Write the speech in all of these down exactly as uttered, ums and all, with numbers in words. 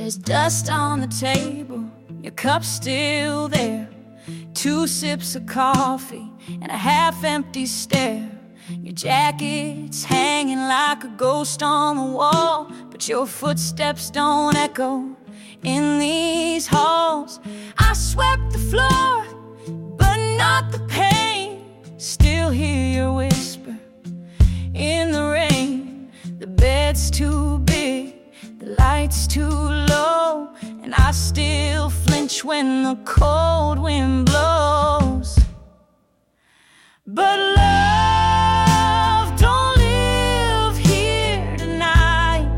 There's dust on the table, your cup's still there. Two sips of coffee and a half-empty stare. Your jacket's hanging like a ghost on the wall, but your footsteps don't echo in these halls. I swept the floor, but not the pain. Still hear your whisper in the rain. The bed's too big, the light's too low, and I still flinch when the cold wind blows. But love don't live here tonight.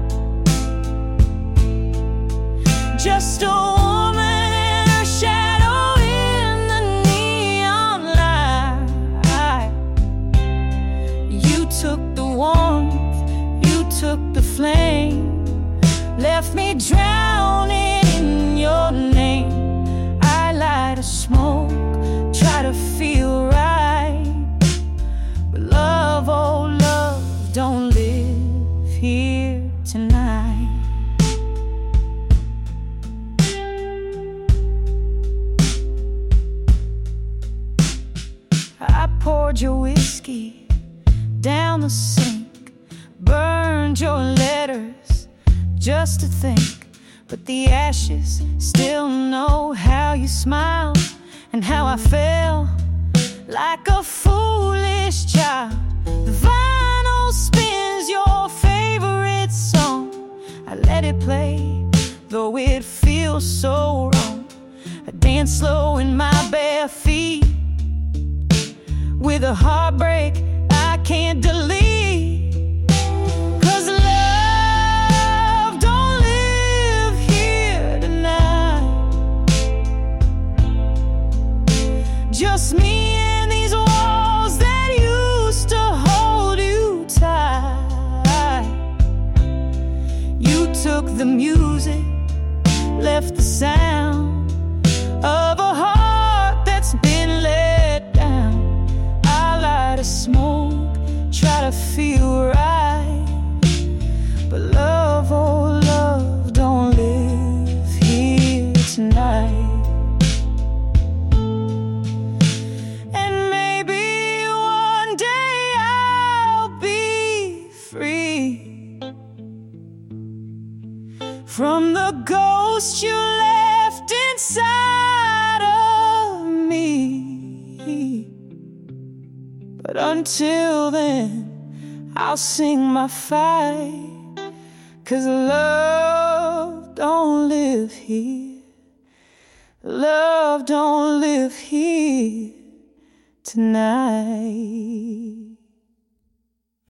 Just a woman and her shadow in the neon light. You took the warmth, you took the flame, left me drowning in your name. I light a smoke, try to feel right. But love, oh love, don't live here tonight. I poured your whiskey down the sink, burned your letters just to think. But the ashes still know how you smiled and how I felt like a foolish child. The vinyl spins your favorite song. I let it play, though it feels so wrong. I dance slow in my bare feet, with a heartbreak I can't delete. Just me and these walls that used to hold you tight. You took the music, left the sound of a heart that's been let down. I light a smoke, try to feel right. But love, oh love, don't live here tonight. From the ghost you left inside of me. But until then, I'll sing my fight, 'cause love don't live here. Love don't live here tonight.